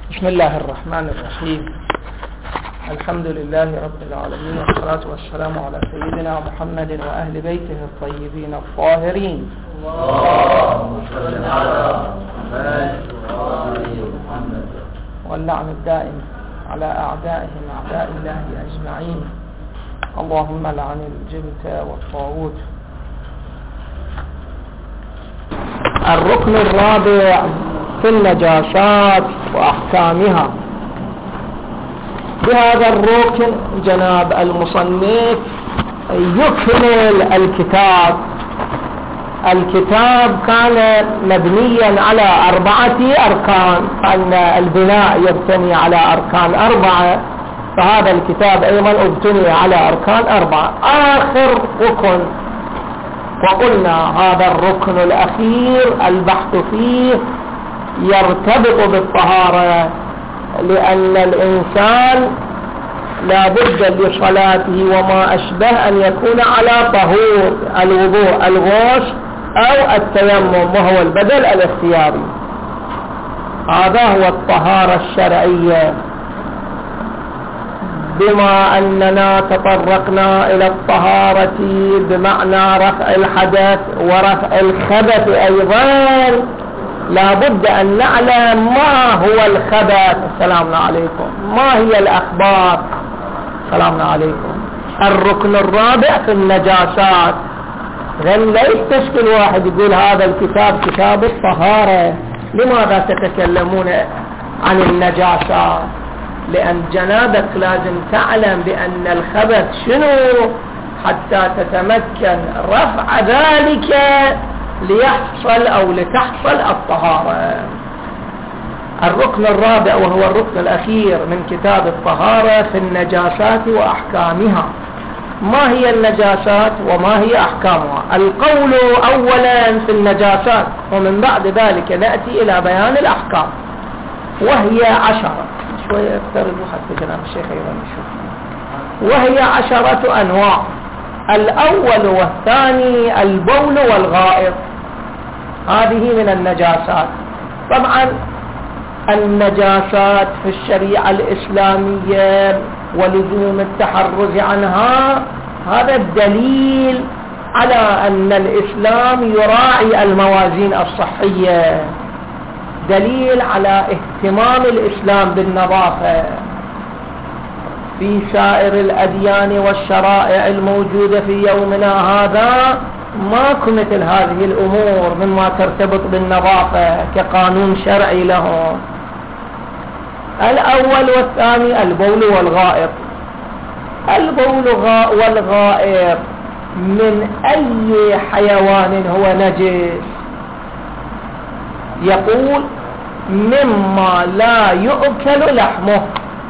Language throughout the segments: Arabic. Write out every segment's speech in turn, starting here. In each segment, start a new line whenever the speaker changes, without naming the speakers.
بسم الله الرحمن الرحيم. الحمد لله رب العالمين، والصلاة والسلام على سيدنا محمد وأهل بيته الطيبين الطاهرين.
اللهم صل على محمد.
واللعن الدائم على أعدائهم أعداء الله أجمعين. اللهم لعن الجبت والطاغوت. الركن الرابع في النجاسات وأحكامها. بهذا الركن جناب المصنف يكمل الكتاب كان مبنيا على 4 أركان، أن البناء يبتني على أركان 4، فهذا الكتاب أيضا ابتني على أركان 4. آخر ركن وقلنا هذا الركن الأخير البحث فيه يرتبط بالطهارة، لأن الإنسان لا بد لصلاته وما أشبه أن يكون على طهور، الوضوء، الغسل أو التيمم، وهو البدل الاختياري. هذا هو الطهارة الشرعية. بما أننا تطرقنا إلى الطهارة بمعنى رفع الحدث ورفع الخبث أيضا، لا بد أن نعلم ما هو الخبث. السلام عليكم. ما هي الأخبار؟ السلام عليكم. الركن الرابع في النجاسات. لا يستشكل واحد يقول هذا الكتاب كتاب الطهارة، لماذا تتكلمون عن النجاسات؟ لأن جنابك لازم تعلم بأن الخبث شنو حتى تتمكن رفع ذلك ليحصل أو لتحصل الطهارة. الركن الرابع وهو الركن الأخير من كتاب الطهارة في النجاسات وأحكامها. ما هي النجاسات وما هي أحكامها؟ القول أولا في النجاسات، ومن بعد ذلك نأتي إلى بيان الأحكام، وهي 10. شوية أكثر حتى جناب الشيخ أيضا نشوف. وهي 10 أنواع. الأول والثاني البول والغائط، هذه من النجاسات. طبعا النجاسات في الشريعة الإسلامية ولزوم التحرز عنها، هذا الدليل على أن الإسلام يراعي الموازين الصحية، دليل على اهتمام الإسلام بالنظافة. في سائر الأديان والشرائع الموجودة في يومنا هذا ماكو مثل هذه الأمور مما ترتبط بالنظافة كقانون شرعي لهم. الأول والثاني البول والغائط. البول والغائط من أي حيوان هو نجس؟ يقول مما لا يؤكل لحمه،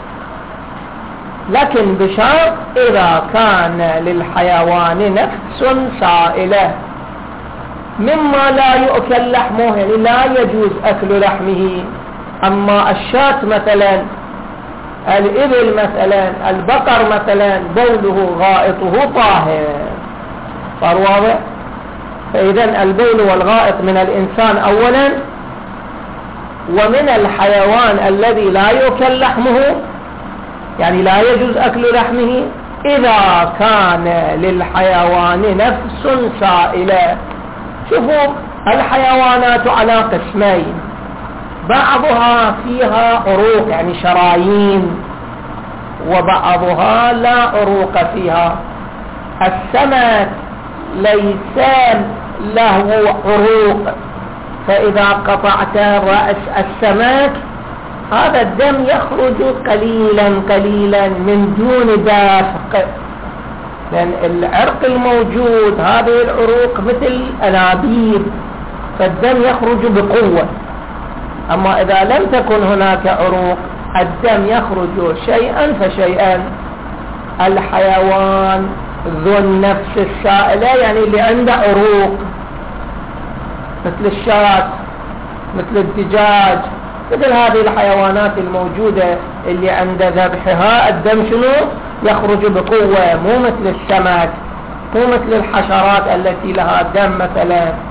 لكن بشرط إذا كان للحيوان نفس سائلة. مما لا يؤكل لحمه يعني لا يجوز أكل لحمه. أما الشاة مثلا، الإبل مثلا، البقر مثلا، بوله غائطه طاهر. صار واضح؟ فإذا البول والغائط من الإنسان أولا، ومن الحيوان الذي لا يؤكل لحمه، يعني لا يجوز أكل لحمه إذا كان للحيوان نفس سائلة. شوفوا الحيوانات على قسمين، بعضها فيها عروق يعني شرايين، وبعضها لا عروق فيها. السمك ليس له عروق، فإذا قطعت رأس السمك هذا الدم يخرج قليلا قليلا من دون دافق، لأن العرق الموجود هذه العروق مثل أنابيب، فالدم يخرج بقوة. أما إذا لم تكن هناك عروق الدم يخرج شيئا فشيئا. الحيوان ذو النفس السائلة يعني اللي عنده عروق، مثل الشاة، مثل الدجاج، مثل هذه الحيوانات الموجودة اللي عند ذبحها الدم شنو يخرج بقوة، مو مثل السمك، مو مثل الحشرات التي لها دم مثلا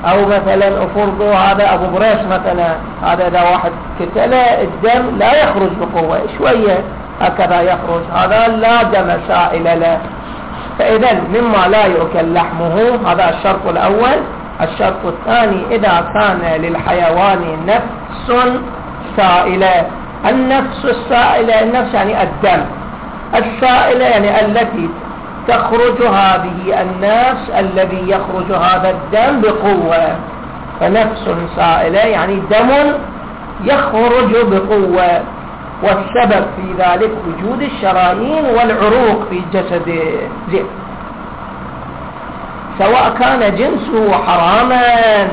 أو مثلا أفرضوا هذا أبو بريس مثلا، هذا إذا واحد كتله الدم لا يخرج بقوة، شوية هكذا يخرج، هذا لا دم سائل له. فإذا مما لا يؤكل لحمه، هذا الشرط الأول. الشرط الثاني إذا كان للحيوان نفس سائلة. النفس السائلة، النفس يعني الدم، السائلة يعني التي تخرج هذه النفس الذي يخرج هذا الدم بقوة. فنفس سائلة يعني دم يخرج بقوة، والسبب في ذلك وجود الشرايين والعروق في جسده. سواء كان جنسه حراما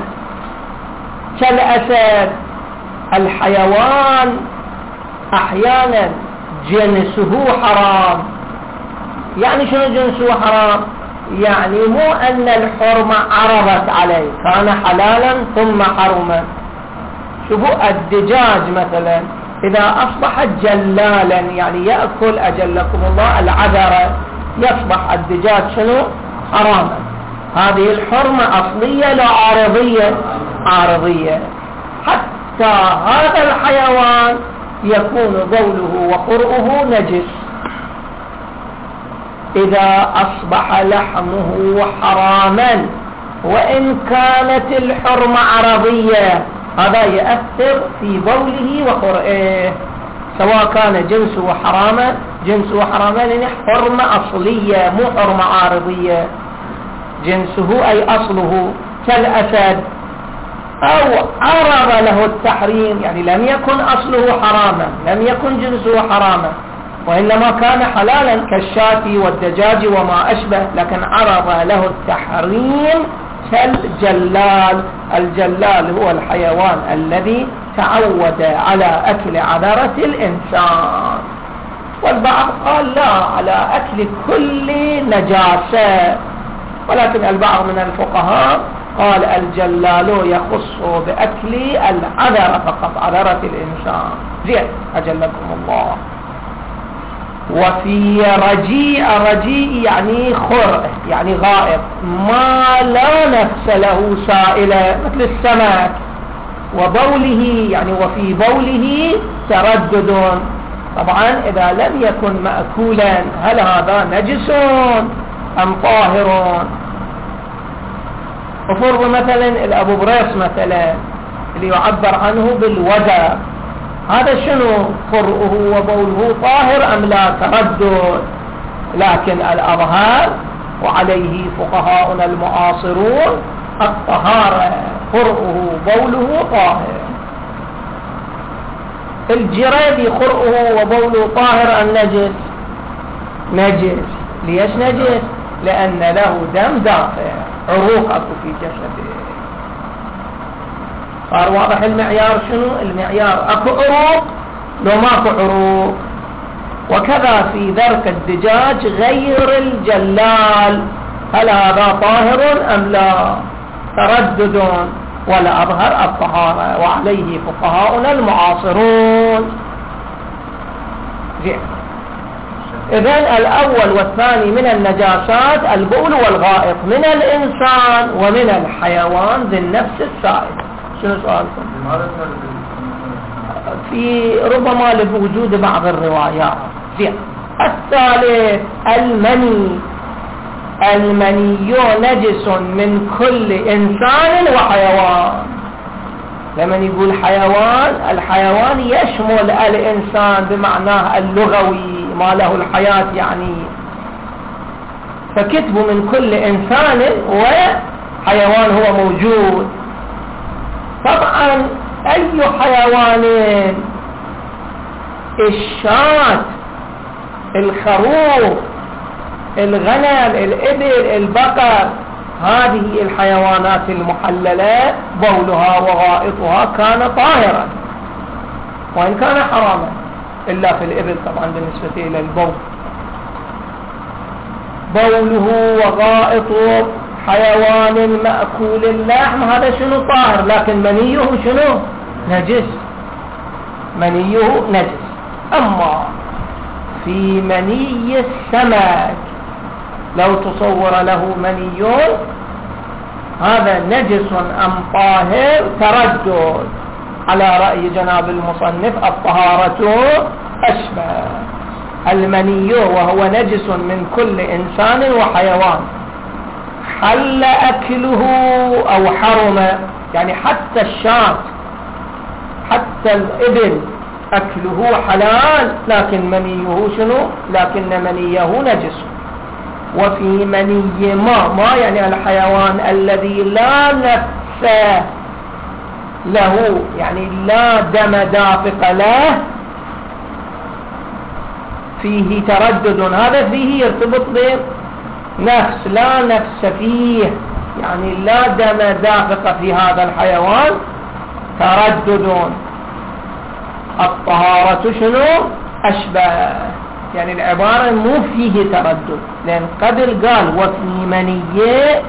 كالأسد. الحيوان أحيانا جنسه حرام. يعني شنو جنسه حرام؟ يعني مو أن الحرمة عرضت عليه، كان حلالا ثم حرما. شوفوا الدجاج مثلا إذا أصبح جلالا يعني يأكل أجلكم الله العذرة، يصبح الدجاج شنو؟ حراما. هذه الحرمة أصلية لا عارضية؟ عارضية. حتى هذا الحيوان يكون بوله وقرؤه نجس إذا أصبح لحمه حراما، وإن كانت الحرمة عرضية، هذا يأثر في بوله وقرئه. سواء كان جنسه حراما، جنسه حراما يعني حرمة أصلية مو حرمة عارضية، جنسه أي أصله كالأسد، أو عرض له التحريم يعني لم يكن أصله حراما، لم يكن جنسه حراما، وإنما كان حلالا كالشاة والدجاج وما أشبه، لكن عرض له التحريم كالجلال. الجلال هو الحيوان الذي تعود على أكل عذرة الإنسان. والبعض قال لا، على أكل كل نجاسة، ولكن البعض من الفقهاء قال الجلال يخص بأكل العذرة فقط، عذرة الإنسان. زين أجلكم الله. وفي رجيء، رجيء يعني خرء يعني غائب، ما لا نفس له سائلة مثل السمك. وبوله يعني وفي بوله تردد. طبعا إذا لم يكن مأكولا هل هذا نجس أم طاهر؟ وفرض مثلا الأبو بريس مثلا اللي يعبر عنه بالودى، هذا شنو؟ قرؤه وبوله طاهر أم لا؟ تردد. لكن الأظهر وعليه فقهاؤنا المعاصرون الطهارة، قرؤه بوله طاهر. الجريدي قرؤه وبوله طاهر أم نجس؟ نجس. ليش نجس؟ لأن له دم دافع، عروق أكو في جسده. صار واضح المعيار شنو؟ المعيار أكو عروق لو ماكو عروق. وكذا في ذرك الدجاج غير الجلال، هل هذا طاهر أم لا؟ تردد، ولا أظهر الطهارة، وعليه فقهاؤنا المعاصرون. إذن الأول والثاني من النجاسات البول والغائط من الإنسان ومن الحيوان ذي النفس السائل. شنو سؤالكم؟ في ربما لوجود بعض الروايات. الثالث المني. المني نجس من كل إنسان وحيوان. لما يقول حيوان، الحيوان يشمل الإنسان بمعناه اللغوي ما له الحياة يعني، فكتب من كل إنسان وحيوان هو موجود. طبعا أي حيوان؟ الشاة، الخروف، الغنم، الإبل، البقر، هذه الحيوانات المحللة بولها وغائطها كان طاهرا وإن كان حراما، إلا في الإبل طبعا بالنسبة إلى البول. بوله وغائطه حيوان مأكول اللحم هذا شنو؟ طاهر، لكن منيه شنو؟ نجس. منيه نجس. أما في مني السمك لو تصور له مني هذا نجس أم طاهر تردد. على رأي جناب المصنف الطهارة أشبه. المني وهو نجس من كل إنسان وحيوان، حل أكله أو حرم، يعني حتى الشاة حتى الإبل أكله حلال، لكن منيه شنو؟ لكن منيه نجس. وفي مني ما يعني الحيوان الذي لا نفس له، يعني لا دم دافق له، فيه تردد. هذا فيه يرتبط بنفس، لا نفس فيه، يعني لا دم دافق في هذا الحيوان، تردد. الطهارة شنو؟ أشبه، يعني العبارة مو فيه تردد، لأن قبل قال وفي مني،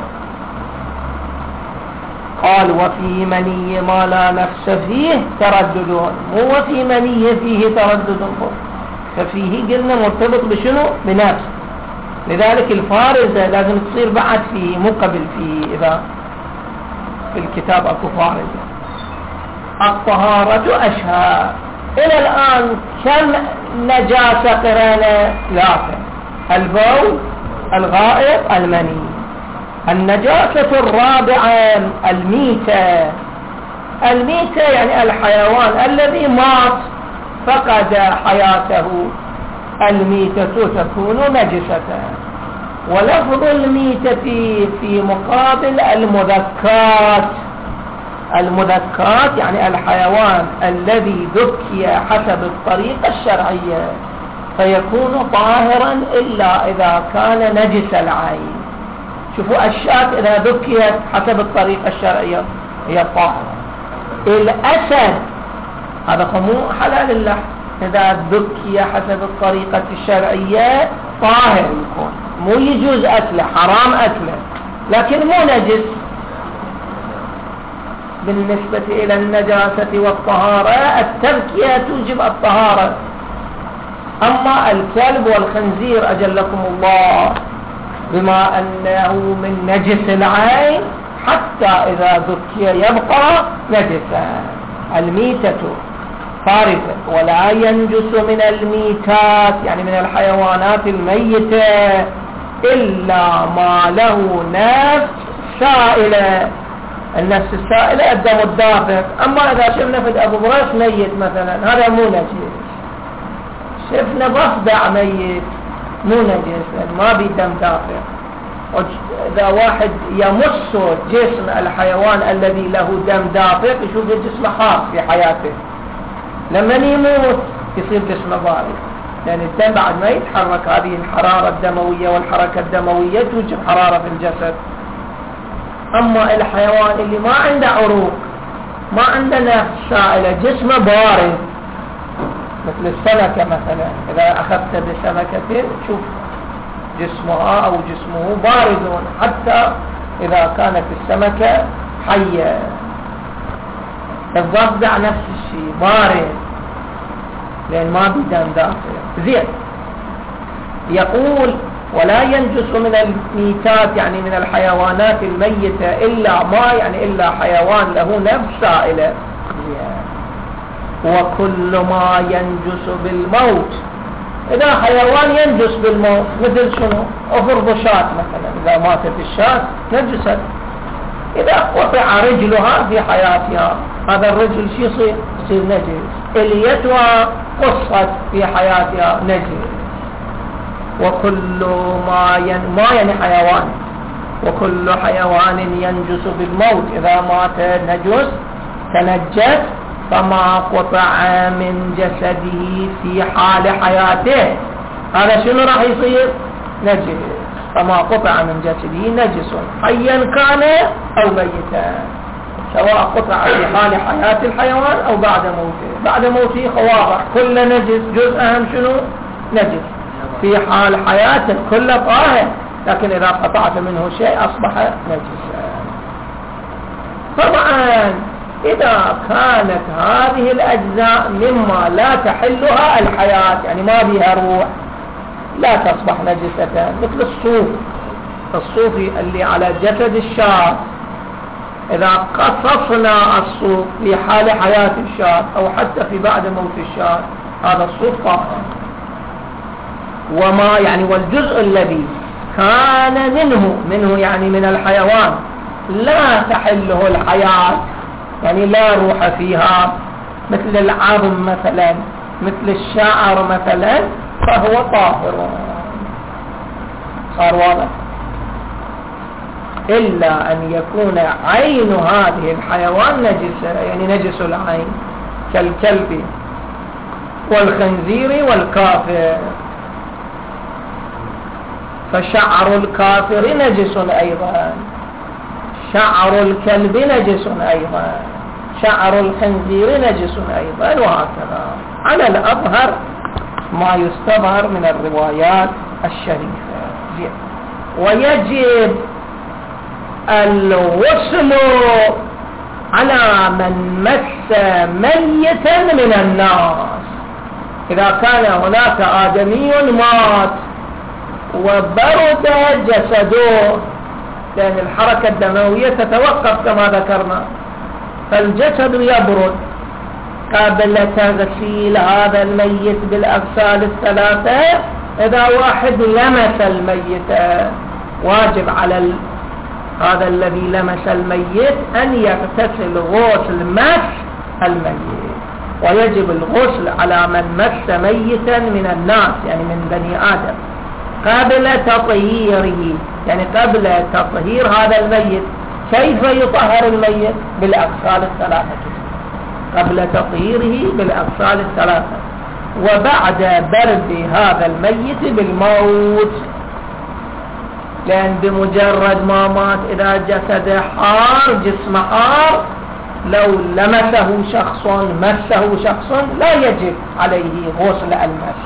قال وفي مني ما لا نفس فيه تردد، مو وفي مني فيه تردد، ففيه قلنا مرتبط بشنو؟ بنفس. لذلك الفارزة لازم تصير بعد فيه، مو قبل فيه. إذا في الكتاب أكو فارزة. الطهارة أشهى. إلى الآن كم نجاسة قرانا؟ ثلاثة: البول، الغائط، المني. النجاسة الرابعة الميتة. الميتة يعني الحيوان الذي مات فقد حياته، الميتة تكون نجسة. ولفظ الميتة في مقابل المذكات. المذكات يعني الحيوان الذي ذكي حسب الطريقة الشرعية، فيكون طاهرا إلا إذا كان نجس العين. شوفوا الشاة إذا ذكيت حسب الطريقة الشرعية هي طاهرة. الأسد هذا مو حلال اللحم، إذا ذكي حسب الطريقة الشرعية طاهر يكون، مو يجوز أكله، حرام أكله، لكن مو نجس. بالنسبة إلى النجاسة والطهارة، التذكية توجب الطهارة. أما الكلب والخنزير أجلكم الله، بما أنه من نجس العين حتى إذا ذكي يبقى نجسا. الميتة فارغة. ولا ينجس من الميتات يعني من الحيوانات الميتة إلا ما له نفس سائلة. النفس السائلة الدم الدافق. أما إذا شفنا في أبو براس ميت مثلا، هذا مو نجس. شفنا ضفدع ميت مو نجس، ما بي دم دافق. إذا واحد يمس جسم الحيوان الذي له دم دافق يشوف الجسم خاص في حياته، لما يموت يصير جسمه بارد، لأن الدم بعد ما يتحرك، هذه الحرارة الدموية والحركة الدموية توجب حرارة في الجسد. أما الحيوان اللي ما عنده عروق، ما عنده نفس سائلة، جسمه بارد، مثل السمكة مثلا، إذا أخذت بسمكة تشوف جسمها أو جسمه بارد، حتى إذا كانت السمكة حية. الضفدع نفس الشيء بارد، لأن ما بدم دافع. زين، يقول ولا ينجس من الميتات يعني من الحيوانات الميتة إلا ما يعني إلا حيوان له نفس سائلة. وكل ما ينجس بالموت. إذا حيوان ينجس بالموت مثل شنو؟ أفرض شاة مثلا، إذا ماتت الشاة نجست. إذا قطع رجلها في حياتها، هذا الرجل شو يصير؟ يصير نجس. إليتها قصت في حياتها نجس. وكل ما يعني حيوان، وكل حيوان ينجس بالموت إذا مات نجس تنجس، فما قطع من جسده في حال حياته، هذا شنو راح يصير؟ نجس. فما قطع من جسده نجس، حيا كان أو ميتا، سواء قطع في حال حياة الحيوان أو بعد موته. بعد موته خواضع كل نجس، جزءهم شنو؟ نجس. في حال حياته كل طاهر، لكن إذا قطعت منه شيء أصبح نجسا. طبعا إذا كانت هذه الأجزاء مما لا تحلها الحياة، يعني ما بها روح، لا تصبح نجسة، مثل الصوف. الصوف اللي على جسد الشاة إذا قصصنا الصوت في حال حياة الشاة أو حتى في بعد موت الشاة هذا الصوت طاهر. وما يعني والجزء الذي كان منه يعني من الحيوان لا تحله الحياة يعني لا روح فيها مثل العظم مثلا مثل الشعر مثلا فهو طاهر. صار واضح؟ إلا أن يكون عين هذه الحيوان نجسة يعني نجس العين كالكلب والخنزير والكافر. فشعر الكافر نجس أيضا، شعر الكلب نجس أيضا، شعر الخنزير نجس أيضا، وهكذا على الأظهر ما يستظهر من الروايات الشريفة. ويجب الغسل على من مس ميتا من الناس. إذا كان هناك آدمي مات وبرد جسده، لأن الحركة الدموية تتوقف كما ذكرنا، فالجسد يبرد قبل تغسيل هذا الميت بالأغسال الثلاثة. إذا واحد لمس الميت واجب على هذا الذي لمس الميت أن يغتسل غسل مس الميت. ويجب الغسل على من مس ميتا من الناس يعني من بني آدم قبل تطهيره، يعني قبل تطهير هذا الميت. كيف يطهر الميت؟ بالأغسال الثلاثة، قبل تطهيره بالأغسال الثلاثة، وبعد برد هذا الميت بالموت. لأن بمجرد ما مات إذا جسد حار جسم حار لو لمسه شخص مسه شخص لا يجب عليه غسل المس.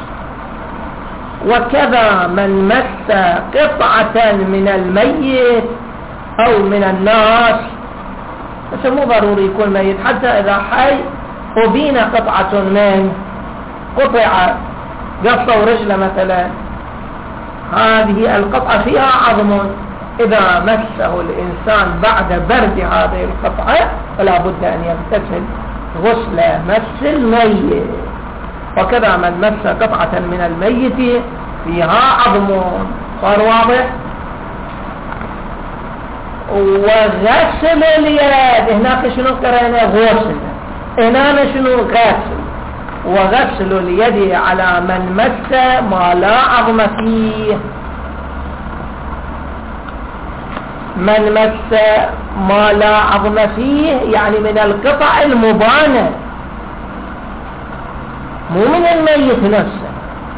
وكذا من مس قطعة من الميت أو من الناس، بس مو ضروري يكون ميت، حتى إذا حي وبين قطعة من قطع قصة ورجلة مثلا، هذه القطعة فيها عظم، إذا مسه الإنسان بعد برد هذه القطعة فلا بد أن يغتسل غسل مس الميت. وكذا من مس قطعة من الميت فيها عظم. صار واضح؟ وغسل اليد، هناك شنو قرأنا؟ غسل، هنا شنو؟ غسل. وغسل اليد على من مس ما لا عظم فيه. من مس ما لا عظم فيه يعني من القطع المبانة، مو من الميت نفسه.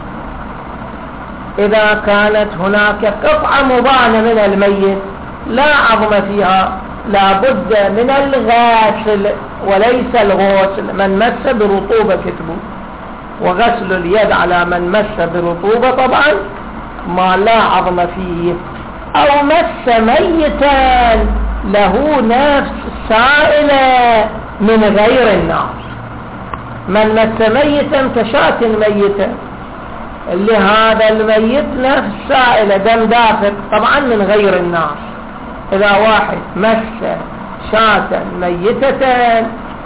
إذا كانت هناك قطعة مبانة من الميت لا عظم فيها لا بد من الغسل وليس الغسل. من مس برطوبة كتبه. وغسل اليد على من مس برطوبة طبعا ما لا عظم فيه، أو مس ميتا له نفس سائلة من غير الناس. من مس ميتا كشاة ميتة، لهذا الميت نفس سائلة دم دافق طبعا من غير الناس. إذا واحد مس شاة ميتة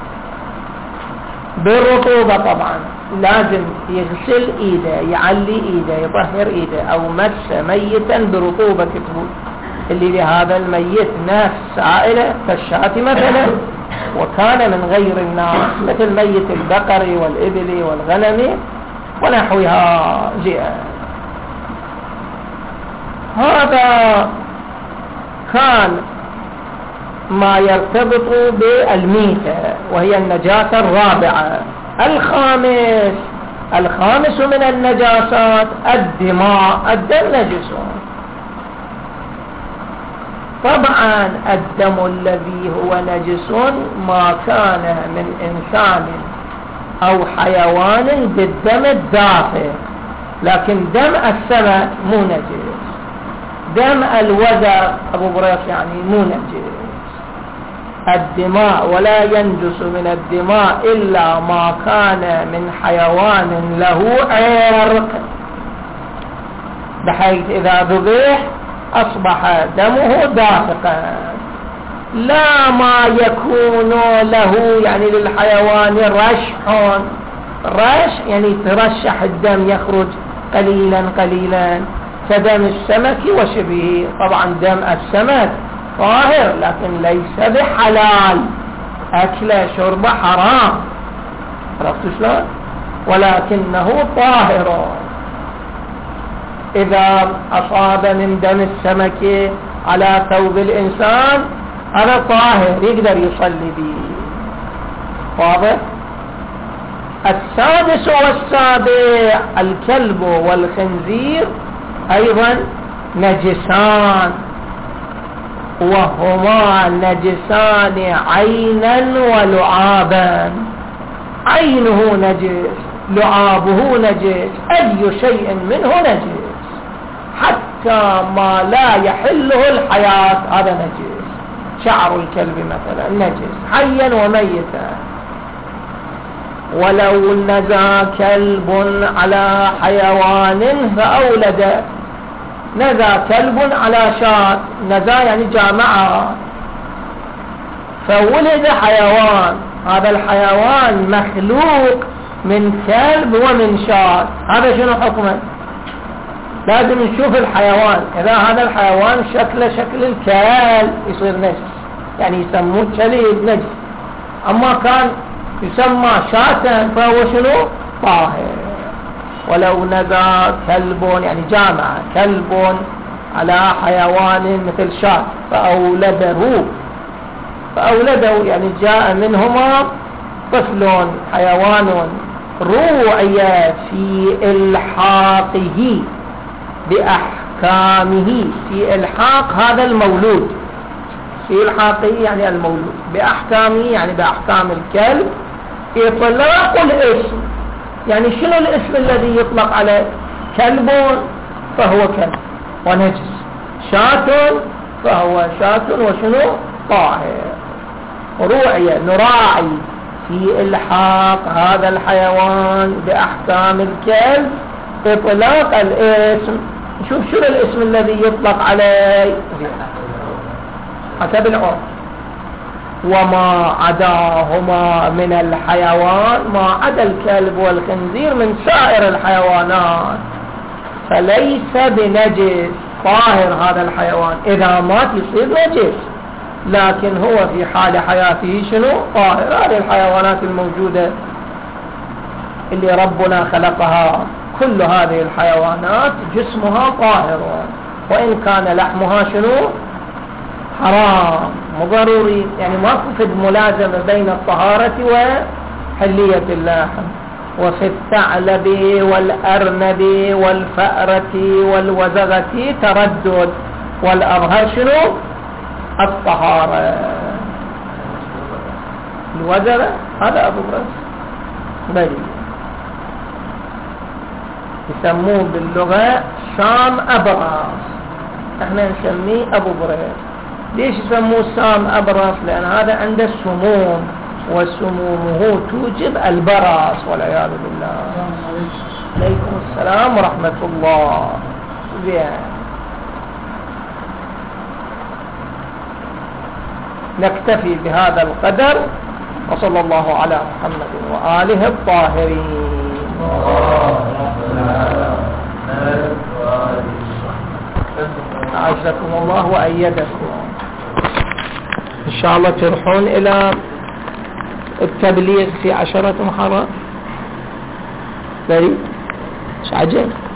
بالرطوبة طبعا لازم يغسل إيده، يعلي إيده، يطهر إيده. أو مس ميتا برطوبة كتبه، اللي لهذا الميت نفس سائلة كالشاة مثلا وكان من غير الناس، مثل ميت البقر والإبل والغنم ونحوها جئة. هذا كان ما يرتبط بالميتة وهي النجاسة الرابعة. الخامس من النجاسات الدماء. الدم نجس طبعا. الدم الذي هو نجس ما كان من إنسان أو حيوان بالدم الدافئ، لكن دم السمك مو نجس. دم الوزغ أبو بريس يعني مو نجس. الدماء ولا ينجس من الدماء إلا ما كان من حيوان له عرق، بحيث إذا ذبح أصبح دمه دافقا. لا ما يكون له يعني للحيوان رش يعني ترشح الدم يخرج قليلا قليلا كدم السمك وشبهه. طبعا دم السمك طاهر لكن ليس بحلال، أكله شربه حرام، عرفتوا شلون؟ ولكنه طاهر. إذا أصاب من دم السمك على ثوب الإنسان هذا طاهر يقدر يصلي به. واضح؟ السادس والسابع الكلب والخنزير أيضا نجسان، وهما نجسان عينا ولعابا. عينه نجس، لعابه نجس، أي شيء منه نجس، حتى ما لا يحله الحياة هذا نجس. شعر الكلب مثلا نجس حيا وميتا. ولو نزى كلب على حيوان فأولد، نزى كلب على شاة، نزى يعني جامعة، فولد حيوان، هذا الحيوان مخلوق من كلب ومن شاة، هذا شنو حكمه؟ لازم نشوف الحيوان، إذا هذا الحيوان شكله شكل الكلب يصير نجس، يعني يسموه كلب نجس. أما كان يسمى شاة فهو شنو؟ طاهر. ولو نزى كلب يعني جامع كلب على حيوان مثل شاة فأولده يعني جاء منهما طفل حيوان روعي في إلحاقه بأحكامه. في إلحاق هذا المولود، في إلحاقه يعني المولود، بأحكامه يعني بأحكام الكلب. إطلاق الاسم يعني شنو الاسم الذي يطلق عليه؟ كلب فهو كلب ونجس، شاة فهو شاة وشنو؟ طاهر. روعي نراعي في إلحاق هذا الحيوان بأحكام الكلب. إطلاق الاسم نشوف شنو الاسم الذي يطلق عليه حسب العرف. وما عداهما من الحيوان، ما عدا الكلب والخنزير من سائر الحيوانات، فليس بنجس، طاهر هذا الحيوان. إذا مات يصير نجس، لكن هو في حال حياته شنو؟ طاهر. هذه الحيوانات الموجودة اللي ربنا خلقها، كل هذه الحيوانات جسمها طاهر، وإن كان لحمها شنو؟ حرام، مو ضروري، يعني ما في ملازمة بين الطهارة وحلية اللحم. وفي الثعلب والأرنب والفأرة والوزغة تردد، والأظهر شنو؟ الطهارة. الوزغة هذا أبو برص بلي، يسموه باللغة شام أبراس، احنا نسميه أبو برص. ليش يسموه سام أبرص؟ لأن هذا عنده سموم، وسمومه توجب البرص والعياذ بالله. عليكم السلام ورحمة الله. نكتفي بهذا القدر، وصلى الله على محمد وآله الطاهرين. أعزكم الله وأيدكم. إن شاء الله تروحون إلى التبليغ في 10 محرم. بريء. عجل.